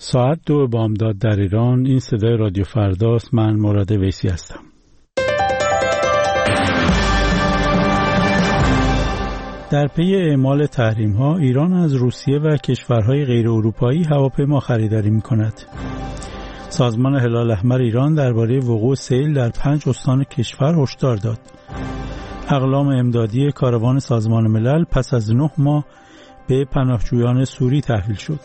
ساعت 2 بامداد در ایران. این صدای رادیو فرداست. من مراد ویسی هستم. در پی اعمال تحریم‌ها ایران از روسیه و کشورهای غیر اروپایی هواپیما خریداری می‌کند. سازمان هلال احمر ایران درباره وقوع سیل در 5 استان کشور هشدار داد. اقلام امدادی کاروان سازمان ملل پس از 9 ماه به پناهجویان سوری تحویل شد.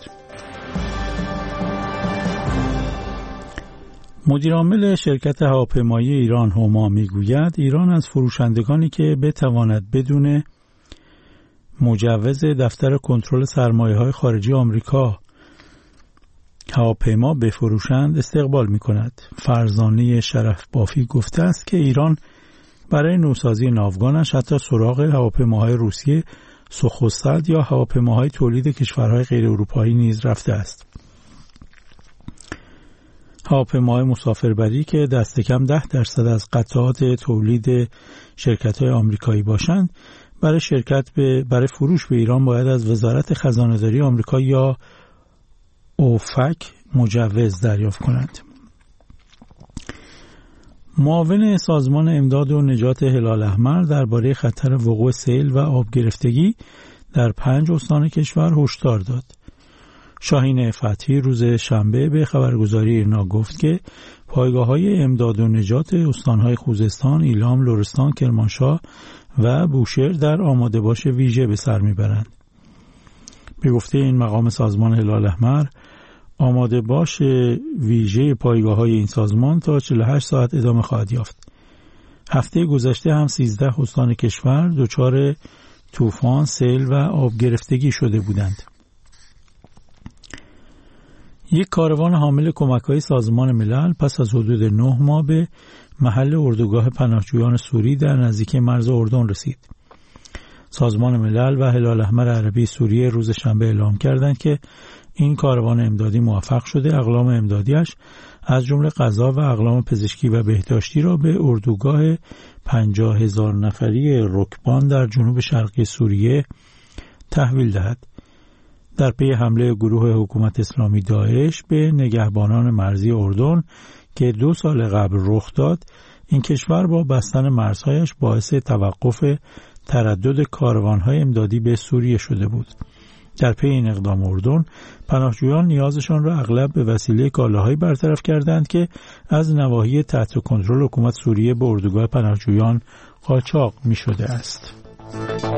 مدیرعامل شرکت هواپیمایی ایران هما میگوید ایران از فروشندگانی که بتواند بدون مجوز دفتر کنترل سرمایه‌های خارجی آمریکا هواپیما بفروشند استقبال می‌کند. فرزانه شرف بافی گفته است که ایران برای نوسازی ناوگانش حتی سراغ هواپیماهای روسیه سوخوی یا هواپیماهای تولید کشورهای غیر اروپایی نیز رفته است. هواپیماهای مسافربری که دست کم 10% از قطعات تولید شرکت‌های آمریکایی باشند برای فروش به ایران باید از وزارت خزانه‌داری آمریکا یا اوفک مجوز دریافت کنند. معاون سازمان امداد و نجات هلال احمر درباره خطر وقوع سیل و آب گرفتگی در 5 استان کشور هشدار داد. شاهین فتحی روز شنبه به خبرگزاری ایرنا گفت که پایگاه‌های امداد و نجات استان‌های خوزستان، ایلام، لرستان، کرمانشاه و بوشهر در آماده باش ویژه به سر میبرند. به گفته این مقام سازمان هلال احمر، آماده باش ویژه پایگاه‌های این سازمان تا 48 ساعت ادامه خواهد یافت. هفته گذشته هم 13 استان کشور دچار طوفان، سیل و آب گرفتگی شده بودند. یک کاروان حامل کمک‌های سازمان ملل پس از حدود 9 ماه به محل اردوگاه پناهجویان سوری در نزدیکی مرز اردن رسید. سازمان ملل و هلال احمر عربی سوریه روز شنبه اعلام کردند که این کاروان امدادی موفق شده اقلام امدادیش از جمله غذا و اقلام پزشکی و بهداشتی را به اردوگاه 50,000 نفری رکبان در جنوب شرقی سوریه تحویل دهد. در پی حمله گروه حکومت اسلامی داعش به نگهبانان مرزی اردن که 2 سال قبل رخ داد، این کشور با بستن مرزهایش باعث توقف تردد کاروان‌های امدادی به سوریه شده بود. در پی این اقدام اردن، پناهجویان نیازشان را اغلب به وسیله کالاهایی برطرف کردند که از نواحی تحت کنترل حکومت سوریه به اردوگاه پناهجویان قاچاق می‌شده است.